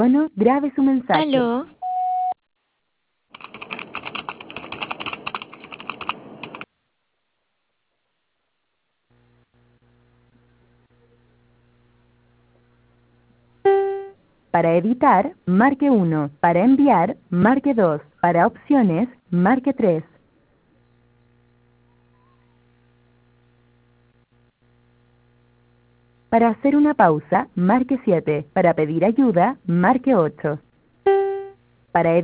tono, grabe su mensaje. Aló. Para editar, marque 1. Para enviar, marque 2. Para opciones, marque 3. Para hacer una pausa, marque 7. Para pedir ayuda, marque 8. Para